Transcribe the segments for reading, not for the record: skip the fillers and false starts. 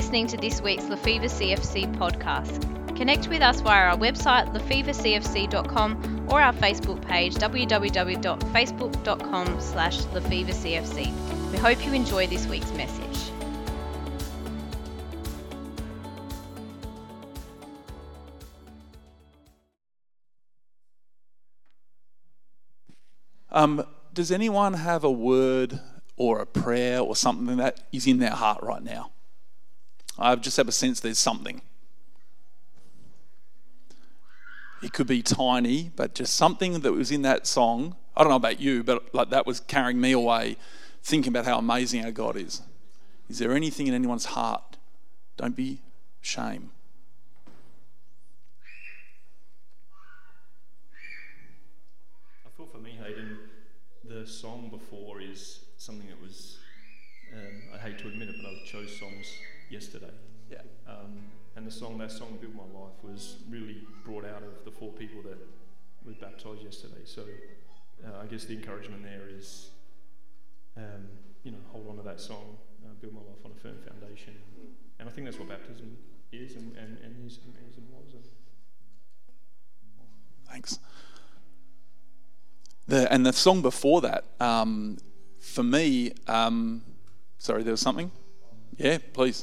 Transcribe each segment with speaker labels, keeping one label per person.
Speaker 1: listening to this week's Lefevre CFC podcast. Connect with us via our website, lefevrecfc.com, or our Facebook page, www.facebook.com/lefevrecfc. We hope you enjoy this week's message.
Speaker 2: Does anyone have a word or a prayer or something that is in their heart right now? I just have a sense there's something. It could be tiny, but just something that was in that song. I don't know about you, but like that was carrying me away, thinking about how amazing our God is. Is there anything in anyone's heart? Don't be ashamed.
Speaker 3: I thought for me, Hayden, the song before is something that was, I hate to admit it, but I chose songs yesterday.
Speaker 2: Yeah.
Speaker 3: And that song, Build My Life, was really brought out of the 4 people that were baptised yesterday. So I guess the encouragement there is, hold on to that song, build my life on a firm foundation. And I think that's what baptism is and was.
Speaker 2: Thanks. The song before that, for me, sorry, there was something? Yeah, please.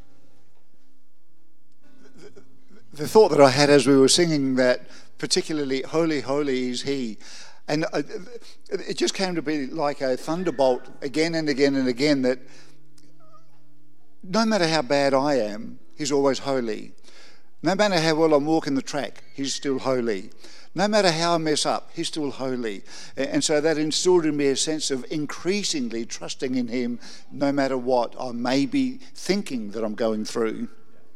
Speaker 4: The thought that I had as we were singing that, particularly Holy, Holy is He, and it just came to be like a thunderbolt again and again and again, that no matter how bad I am, He's always holy. No matter how well I'm walking the track, He's still holy. No matter how I mess up, He's still holy. And so that instilled in me a sense of increasingly trusting in Him no matter what I may be thinking that I'm going through.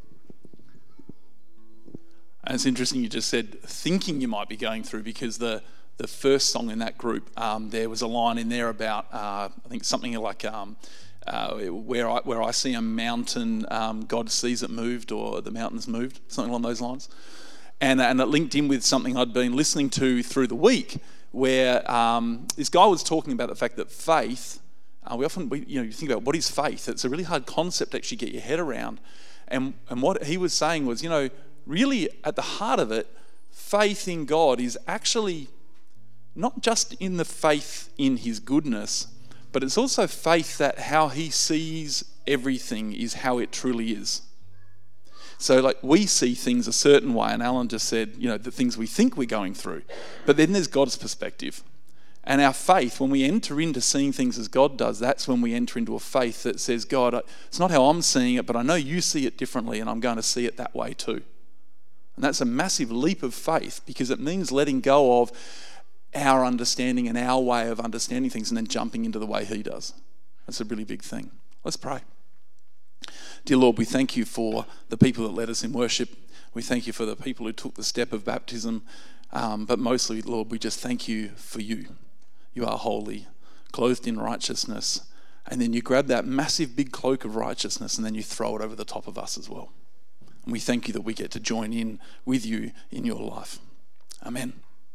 Speaker 2: And it's interesting you just said thinking you might be going through, because the first song in that group, there was a line in there about, I think something like where I see a mountain, God sees it moved, or the mountains moved, something along those lines. And it linked in with something I'd been listening to through the week, where this guy was talking about the fact that faith, you think about what is faith. It's a really hard concept to actually get your head around. And what he was saying was, really at the heart of it, faith in God is actually not just in the faith in His goodness, but it's also faith that how He sees everything is how it truly is. So like we see things a certain way, and Alan just said, the things we think we're going through. But then there's God's perspective. And our faith, when we enter into seeing things as God does, that's when we enter into a faith that says, God, it's not how I'm seeing it, but I know you see it differently, and I'm going to see it that way too. And that's a massive leap of faith, because it means letting go of our understanding and our way of understanding things and then jumping into the way He does. That's a really big thing. Let's pray. Dear Lord, we thank you for the people that led us in worship. We thank you for the people who took the step of baptism. But mostly, Lord, we just thank you for you. You are holy, clothed in righteousness. And then you grab that massive big cloak of righteousness and then you throw it over the top of us as well. And we thank you that we get to join in with you in your life. Amen.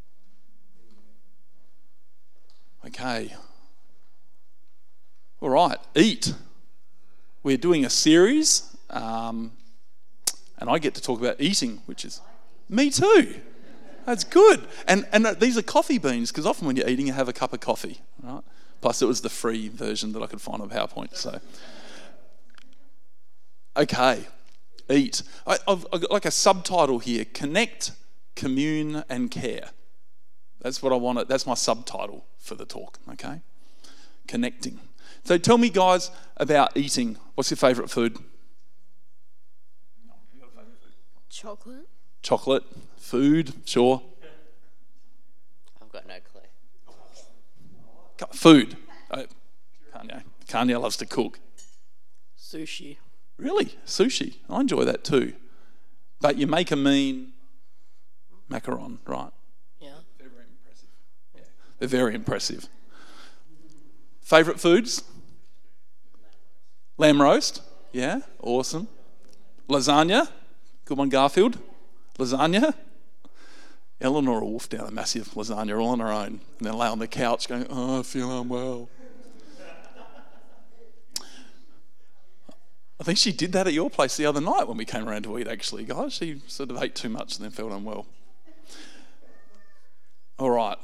Speaker 2: Okay. All right, eat. We're doing a series, and I get to talk about eating, which is me too. That's good. And these are coffee beans, because often when you're eating, you have a cup of coffee, right? Plus, it was the free version that I could find on PowerPoint. So, okay, eat. I've got like a subtitle here: connect, commune, and care. That's what I want. That's my subtitle for the talk. Okay, connecting. So tell me, guys, about eating. What's your favourite food?
Speaker 5: Chocolate.
Speaker 2: Chocolate, food, sure.
Speaker 5: I've got no clue.
Speaker 2: Food. Kanye loves to cook.
Speaker 5: Sushi.
Speaker 2: Really? Sushi. I enjoy that too. But you make a mean macaron, right?
Speaker 5: Yeah.
Speaker 2: They're very impressive. Yeah. They're very impressive. Favourite foods? Lamb roast. Yeah, awesome. Lasagna. Good one, Garfield. Lasagna. Eleanor will wolf down a massive lasagna all on her own and then lay on the couch going, I feel unwell. I think she did that at your place the other night when we came around to eat, actually, guys. She sort of ate too much and then felt unwell. All right.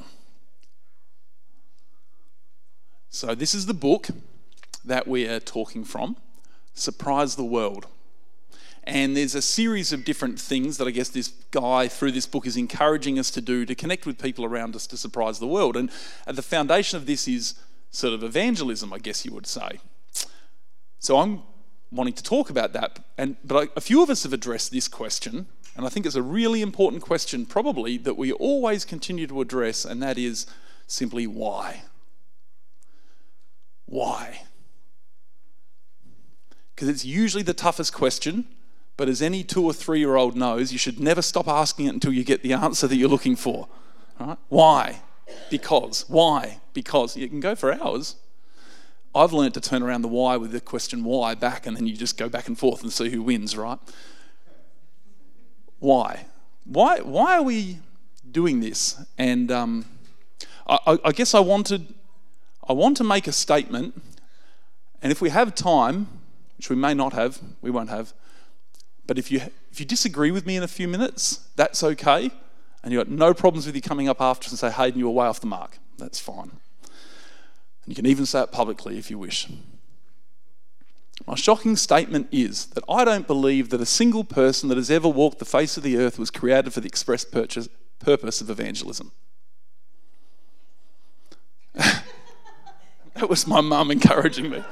Speaker 2: So this is the book that we are talking from, Surprise the World. And there's a series of different things that I guess this guy through this book is encouraging us to do to connect with people around us to surprise the world. And at the foundation of this is sort of evangelism, I guess you would say. So I'm wanting to talk about that. But a few of us have addressed this question, and I think it's a really important question probably that we always continue to address, and that is simply why? Why? Because it's usually the toughest question, but as any 2 or 3 year old knows, you should never stop asking it until you get the answer that you're looking for. Right? Why? Because. Why? Because. You can go for hours. I've learned to turn around the why with the question why back, and then you just go back and forth and see who wins, right? Why? Why are we doing this? And I guess I want to make a statement, and if we have time, which we may not have, we won't have, but if you disagree with me in a few minutes, that's okay, and you've got no problems with you coming up after and say, Hayden, you were way off the mark. That's fine. And you can even say it publicly if you wish. My shocking statement is that I don't believe that a single person that has ever walked the face of the earth was created for the express purpose of evangelism. That was my mum encouraging me.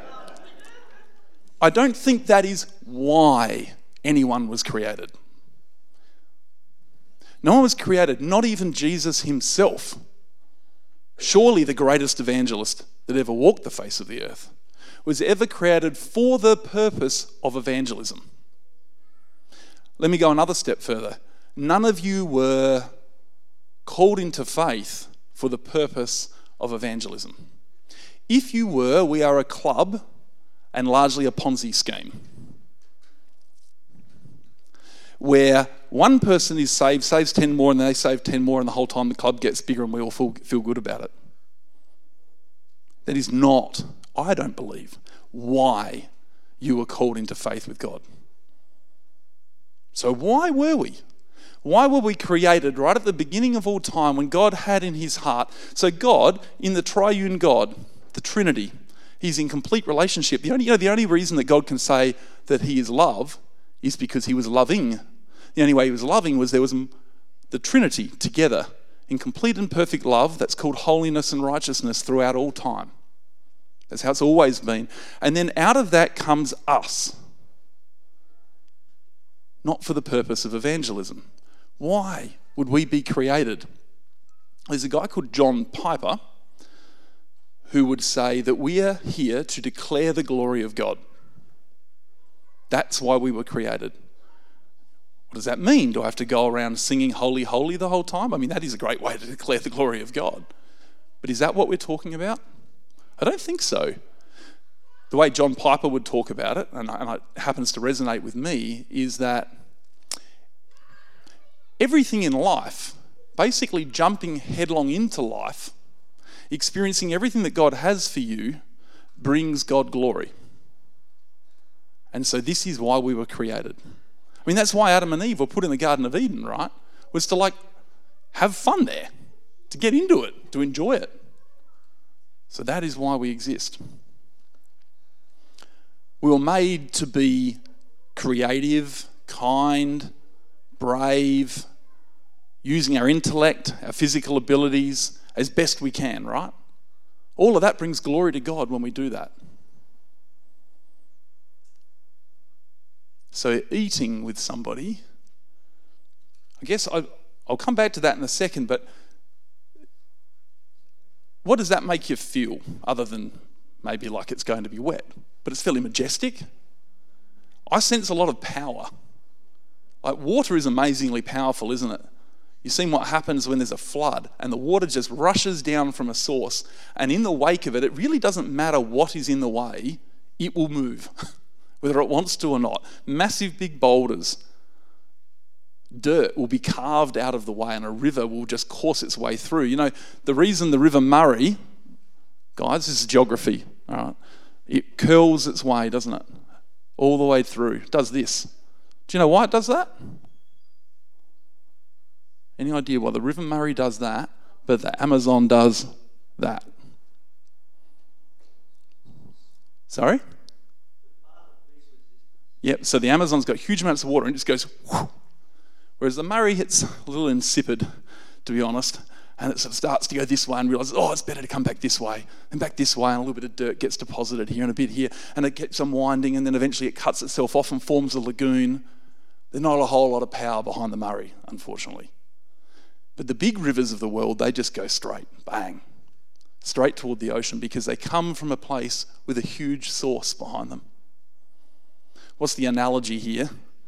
Speaker 2: I don't think that is why anyone was created. No one was created, not even Jesus himself. Surely the greatest evangelist that ever walked the face of the earth was ever created for the purpose of evangelism. Let me go another step further. None of you were called into faith for the purpose of evangelism. If you were, we are a club and largely a Ponzi scheme, where one person is saved, saves 10 more, and they save 10 more, and the whole time the club gets bigger and we all feel good about it. That is not, I don't believe, why you were called into faith with God. So why were we? Why were we created right at the beginning of all time when God had in his heart? So God, in the triune God, the Trinity, he's in complete relationship. The only reason that God can say that he is love is because he was loving. The only way he was loving was there was the Trinity together in complete and perfect love. That's called holiness and righteousness throughout all time. That's how it's always been. And then out of that comes us. Not for the purpose of evangelism. Why would we be created? There's a guy called John Piper who would say that we are here to declare the glory of God. That's why we were created. What does that mean? Do I have to go around singing holy, holy the whole time? I mean, that is a great way to declare the glory of God. But is that what we're talking about? I don't think so. The way John Piper would talk about it, and it happens to resonate with me, is that everything in life, basically jumping headlong into life, experiencing everything that God has for you, brings God glory. And so this is why we were created. I mean, that's why Adam and Eve were put in the Garden of Eden, right? Was to have fun there, to get into it, to enjoy it. So that is why we exist. We were made to be creative, kind, brave, using our intellect, our physical abilities as best we can, right? All of that brings glory to God when we do that. So eating with somebody, I guess I'll come back to that in a second, but what does that make you feel other than maybe like it's going to be wet? But it's fairly majestic. I sense a lot of power. Like water is amazingly powerful, isn't it? You've seen what happens when there's a flood and the water just rushes down from a source, and in the wake of it, it really doesn't matter what is in the way, it will move, whether it wants to or not. Massive big boulders, dirt will be carved out of the way and a river will just course its way through. You know, the reason the River Murray, guys, this is geography, all right, it curls its way, doesn't it? all the way through. It does this. Do you know why it does that? Any idea why the River Murray does that, but the Amazon does that? Sorry? Yep, so the Amazon's got huge amounts of water and it just goes whoosh. Whereas the Murray, it's a little insipid, to be honest, and it sort of starts to go this way and realises, oh, it's better to come back this way, and back this way, and a little bit of dirt gets deposited here and a bit here, and it keeps on winding, and then eventually it cuts itself off and forms a lagoon. There's not a whole lot of power behind the Murray, unfortunately. But the big rivers of the world, they just go straight, bang, straight toward the ocean because they come from a place with a huge source behind them. What's the analogy here?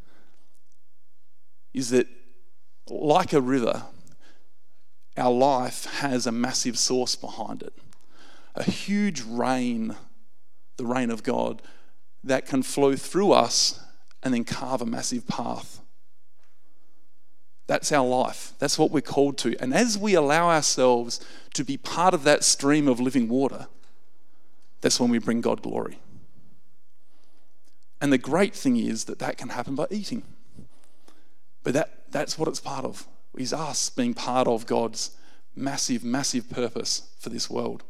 Speaker 2: Is that like a river, our life has a massive source behind it. A huge rain, the rain of God, that can flow through us and then carve a massive path. That's our life. That's what we're called to. And as we allow ourselves to be part of that stream of living water, that's when we bring God glory. And the great thing is that can happen by eating. But that's what it's part of, is us being part of God's massive, massive purpose for this world.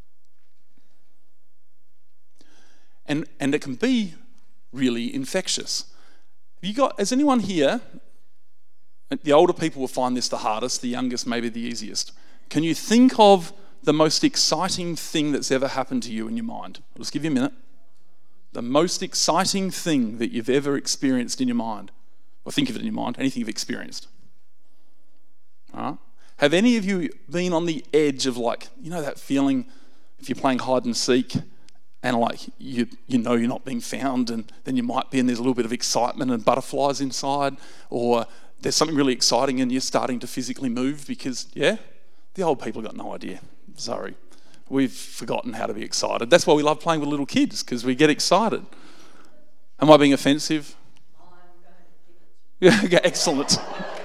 Speaker 2: And it can be really infectious. Has anyone here, the older people will find this the hardest, the youngest maybe the easiest. Can you think of the most exciting thing that's ever happened to you in your mind? I'll just give you a minute. The most exciting thing that you've ever experienced in your mind. Or think of it in your mind, anything you've experienced. All right? Have any of you been on the edge of that feeling if you're playing hide and seek and you know you're not being found and then you might be and there's a little bit of excitement and butterflies inside, or there's something really exciting and you're starting to physically move because, the old people got no idea. Sorry. We've forgotten how to be excited. That's why we love playing with little kids, because we get excited. Am I being offensive? Yeah, okay, excellent.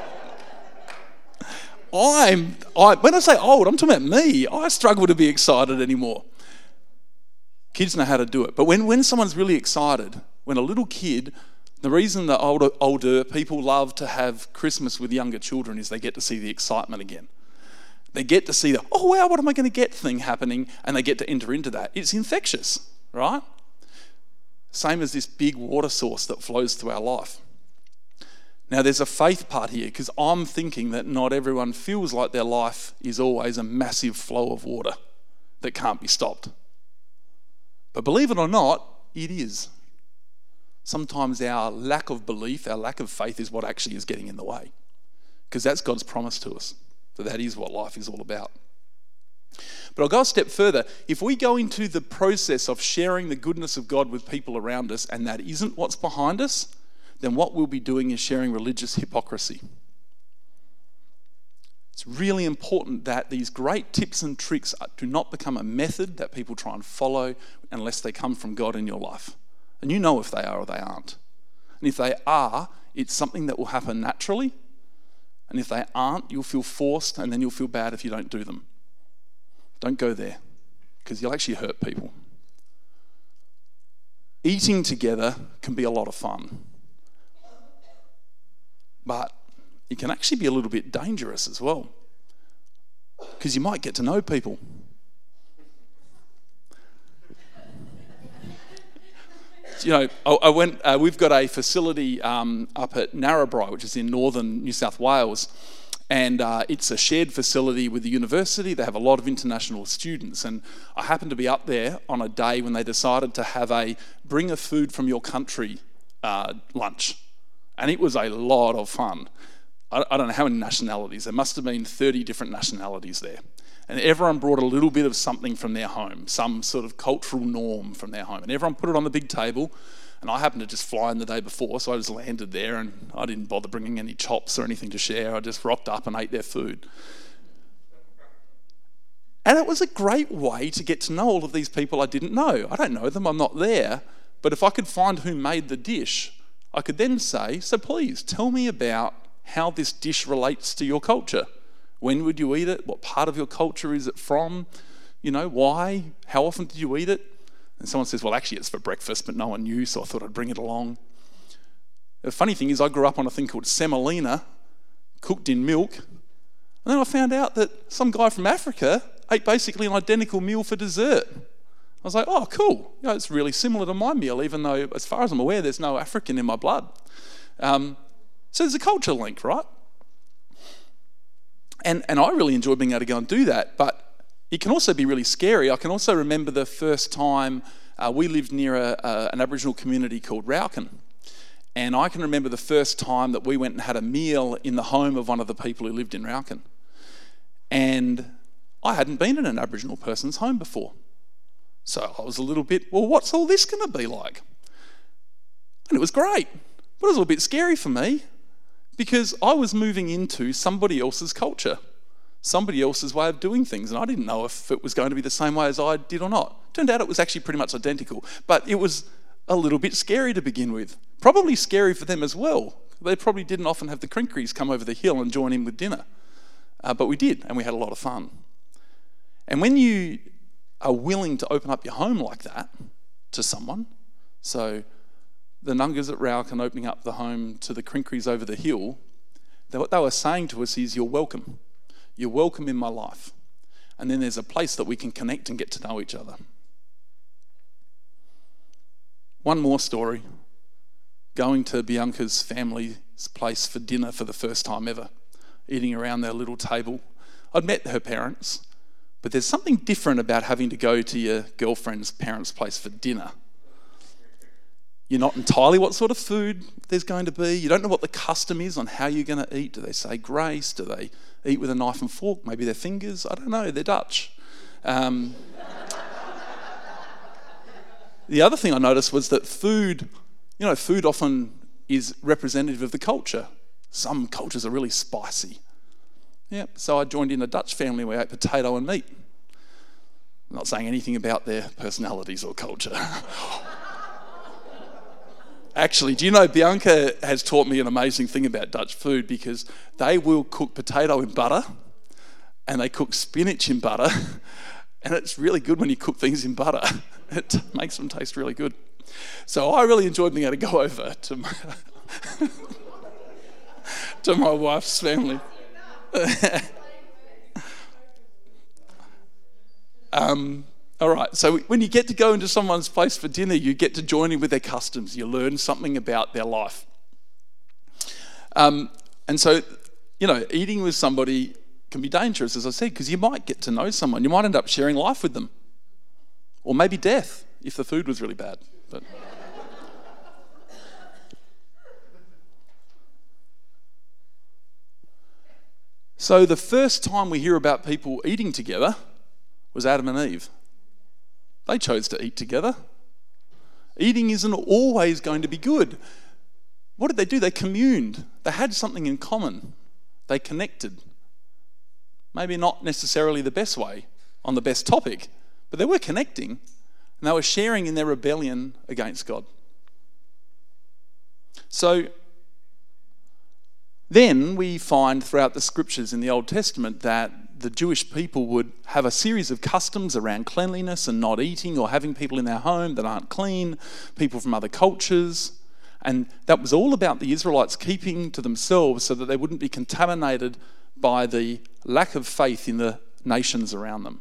Speaker 2: When I say old, I'm talking about me. I struggle to be excited anymore. Kids know how to do it. But when someone's really excited, when a little kid, the reason that older people love to have Christmas with younger children is they get to see the excitement again. They get to see the, oh wow, what am I going to get thing happening, and they get to enter into that. It's infectious, right? Same as this big water source that flows through our life. Now there's a faith part here, because I'm thinking that not everyone feels like their life is always a massive flow of water that can't be stopped. But believe it or not, it is. Sometimes our lack of belief, our lack of faith is what actually is getting in the way, because that's God's promise to us. So that is what life is all about. But I'll go a step further. If we go into the process of sharing the goodness of God with people around us and that isn't what's behind us, then what we'll be doing is sharing religious hypocrisy. It's really important that these great tips and tricks do not become a method that people try and follow unless they come from God in your life. And you know if they are or they aren't. And if they are, it's something that will happen naturally. And if they aren't, you'll feel forced, and then you'll feel bad if you don't do them. Don't go there, because you'll actually hurt people. Eating together can be a lot of fun, but it can actually be a little bit dangerous as well, because you might get to know people. We've got a facility up at Narrabri, which is in northern New South Wales, and it's a shared facility with the university. They have a lot of international students, and I happened to be up there on a day when they decided to have a bring a food from your country lunch, and it was a lot of fun. I don't know how many nationalities. There must have been 30 different nationalities there. And everyone brought a little bit of something from their home, some sort of cultural norm from their home. And everyone put it on the big table. And I happened to just fly in the day before, so I just landed there and I didn't bother bringing any chops or anything to share. I just rocked up and ate their food. And it was a great way to get to know all of these people I didn't know. I don't know them, I'm not there. But if I could find who made the dish, I could then say, so please tell me about how this dish relates to your culture. When would you eat it? What part of your culture is it from? Why? How often did you eat it? And someone says, well, actually it's for breakfast, but no one knew, so I thought I'd bring it along. The funny thing is I grew up on a thing called semolina, cooked in milk, and then I found out that some guy from Africa ate basically an identical meal for dessert. I was like, oh, cool. It's really similar to my meal, even though, as far as I'm aware, there's no African in my blood. So there's a culture link, right? And I really enjoy being able to go and do that, but it can also be really scary. I can also remember the first time we lived near an Aboriginal community called Rauken. And I can remember the first time that we went and had a meal in the home of one of the people who lived in Rauken. And I hadn't been in an Aboriginal person's home before. So I was a little bit, well, what's all this going to be like? And it was great, but it was a little bit scary for me because I was moving into somebody else's culture, somebody else's way of doing things, and I didn't know if it was going to be the same way as I did or not. Turned out it was actually pretty much identical, but it was a little bit scary to begin with. Probably scary for them as well. They probably didn't often have the Crinkries come over the hill and join in with dinner. But we did, and we had a lot of fun. And when you are willing to open up your home like that to someone, so the Nungas at Rauken opening up the home to the Crinkries over the hill, what they were saying to us is, you're welcome. You're welcome in my life. And then there's a place that we can connect and get to know each other. One more story. Going to Bianca's family's place for dinner for the first time ever, eating around their little table. I'd met her parents, but there's something different about having to go to your girlfriend's parents' place for dinner. You're not entirely what sort of food there's going to be. You don't know what the custom is on how you're going to eat. Do they say grace? Do they eat with a knife and fork? Maybe their fingers? I don't know. They're Dutch. The other thing I noticed was that food often is representative of the culture. Some cultures are really spicy. So I joined in a Dutch family where we ate potato and meat. I'm not saying anything about their personalities or culture. Actually, do you know, Bianca has taught me an amazing thing about Dutch food, because they will cook potato in butter and they cook spinach in butter, and it's really good when you cook things in butter. It makes them taste really good. So I really enjoyed being able to go over to my wife's family. All right, so when you get to go into someone's place for dinner, you get to join in with their customs. You learn something about their life. And so, eating with somebody can be dangerous, as I said, because you might get to know someone. You might end up sharing life with them. Or maybe death, if the food was really bad. But so the first time we hear about people eating together was Adam and Eve. They chose to eat together. Eating isn't always going to be good. What did they do? They communed. They had something in common. They connected. Maybe not necessarily the best way on the best topic, but they were connecting, and they were sharing in their rebellion against God. So then we find throughout the scriptures in the Old Testament that the Jewish people would have a series of customs around cleanliness and not eating or having people in their home that aren't clean, people from other cultures. And that was all about the Israelites keeping to themselves so that they wouldn't be contaminated by the lack of faith in the nations around them.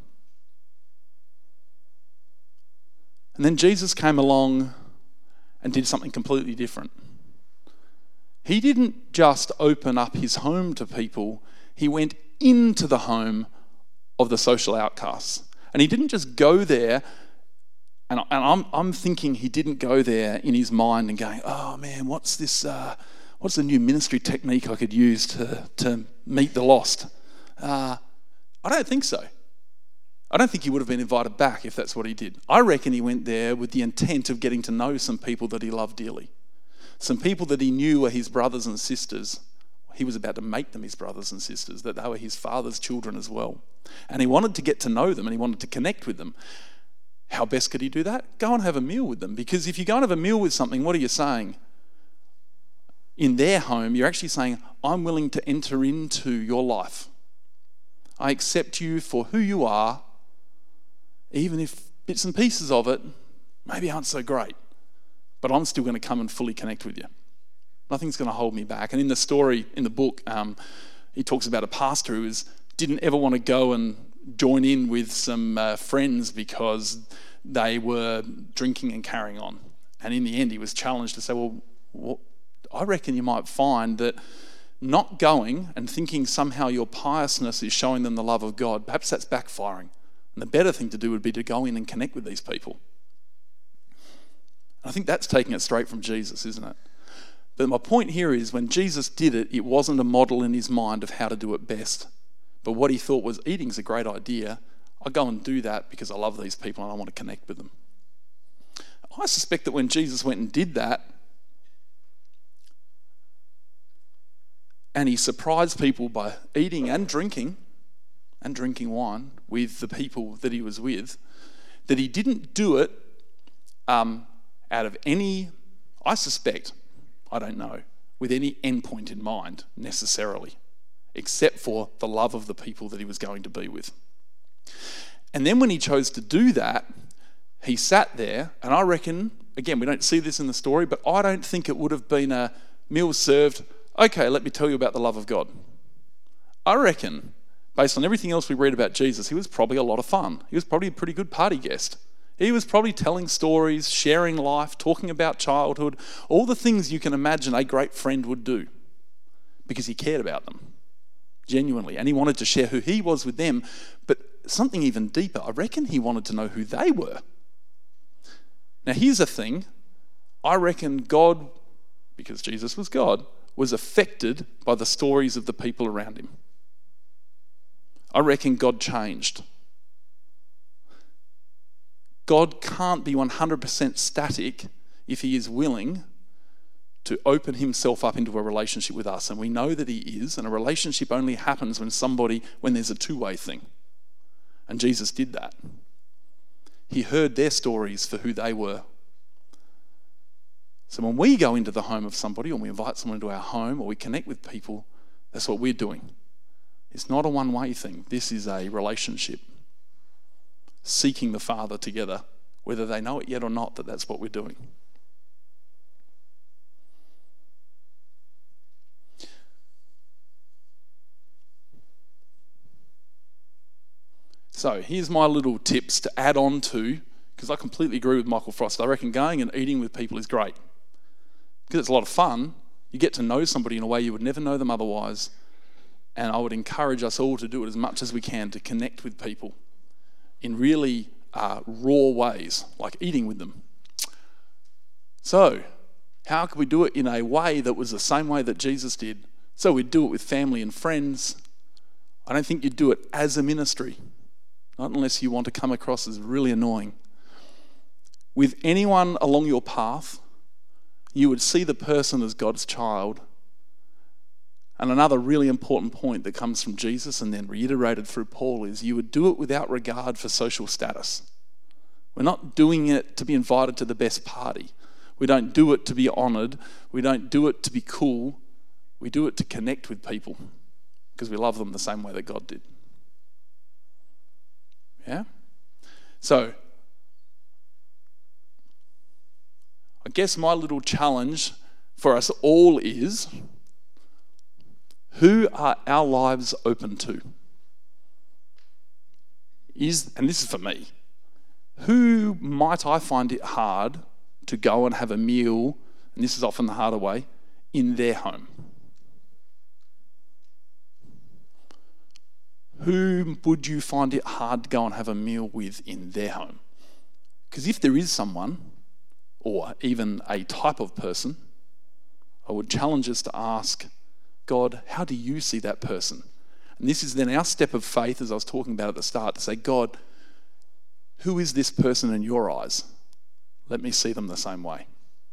Speaker 2: And then Jesus came along and did something completely different. He didn't just open up his home to people, he went into the home of the social outcasts. And he didn't just go there, and I'm thinking he didn't go there in his mind and going, oh man, what's the new ministry technique I could use to meet the lost? I don't think so. I don't think he would have been invited back if that's what he did. I reckon he went there with the intent of getting to know some people that he loved dearly. Some people that he knew were his brothers and sisters. He was about to make them his brothers and sisters, that they were his father's children as well. And he wanted to get to know them and he wanted to connect with them. How best could he do that? Go and have a meal with them. Because if you go and have a meal with something, what are you saying? In their home, you're actually saying, I'm willing to enter into your life. I accept you for who you are, even if bits and pieces of it maybe aren't so great, but I'm still going to come and fully connect with you. Nothing's going to hold me back. And in the story, in the book, he talks about a pastor who didn't ever want to go and join in with some friends because they were drinking and carrying on. And in the end, he was challenged to say, well, I reckon you might find that not going and thinking somehow your piousness is showing them the love of God, perhaps that's backfiring. And the better thing to do would be to go in and connect with these people. I think that's taking it straight from Jesus, isn't it? But my point here is when Jesus did it, it wasn't a model in his mind of how to do it best. But what he thought was, eating's a great idea. I'll go and do that because I love these people and I want to connect with them. I suspect that when Jesus went and did that, and he surprised people by eating and drinking wine with the people that he was with, that he didn't do it out of any, I suspect, I don't know, with any endpoint in mind necessarily, except for the love of the people that he was going to be with. And then when he chose to do that, he sat there, and I reckon, again, we don't see this in the story, but I don't think it would have been a meal served, okay, let me tell you about the love of God. I reckon, based on everything else we read about Jesus, he was probably a lot of fun. He was probably a pretty good party guest. He was probably telling stories, sharing life, talking about childhood, all the things you can imagine a great friend would do because he cared about them, genuinely. And he wanted to share who he was with them, but something even deeper. I reckon he wanted to know who they were. Now, here's the thing. I reckon God, because Jesus was God, was affected by the stories of the people around him. I reckon God changed. God can't be 100% static if he is willing to open himself up into a relationship with us. And we know that he is, and a relationship only happens when there's a two-way thing. And Jesus did that. He heard their stories for who they were. So when we go into the home of somebody, or we invite someone into our home, or we connect with people, that's what we're doing. It's not a one-way thing. This is a relationship. Seeking the Father together, whether they know it yet or not, that's what we're doing. So here's my little tips to add on to, because I completely agree with Michael Frost. I reckon going and eating with people is great. Because it's a lot of fun. You get to know somebody in a way you would never know them otherwise. And I would encourage us all to do it as much as we can to connect with people in really raw ways, like eating with them. So, how could we do it in a way that was the same way that Jesus did? So we'd do it with family and friends. I don't think you'd do it as a ministry, not unless you want to come across as really annoying. With anyone along your path, you would see the person as God's child. And another really important point that comes from Jesus and then reiterated through Paul is you would do it without regard for social status. We're not doing it to be invited to the best party. We don't do it to be honoured. We don't do it to be cool. We do it to connect with people because we love them the same way that God did. Yeah? So, I guess my little challenge for us all is, who are our lives open to? And this is for me, who might I find it hard to go and have a meal, and this is often the harder way, in their home? Who would you find it hard to go and have a meal with in their home? Because if there is someone, or even a type of person, I would challenge us to ask, God, how do you see that person? And this is then our step of faith, as I was talking about at the start, to say, God, who is this person in your eyes? Let me see them the same way.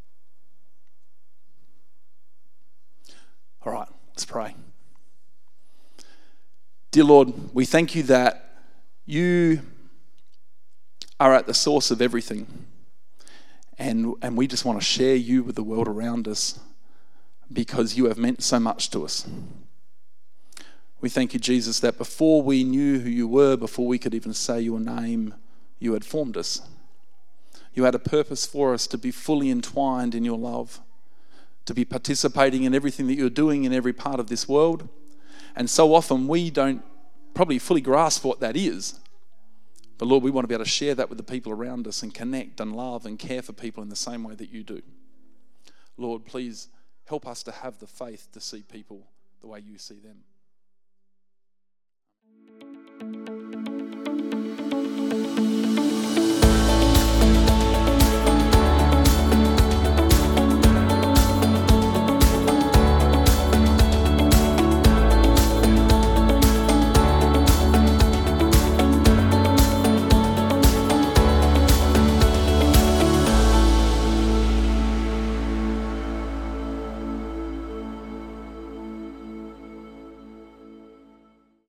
Speaker 2: All right, let's pray. Dear Lord, we thank you that you are at the source of everything. And we just want to share you with the world around us because you have meant so much to us. We thank you, Jesus, that before we knew who you were, before we could even say your name, you had formed us. You had a purpose for us to be fully entwined in your love, to be participating in everything that you're doing in every part of this world. And so often we don't probably fully grasp what that is. But Lord, we want to be able to share that with the people around us and connect and love and care for people in the same way that you do. Lord, please help us to have the faith to see people the way you see them.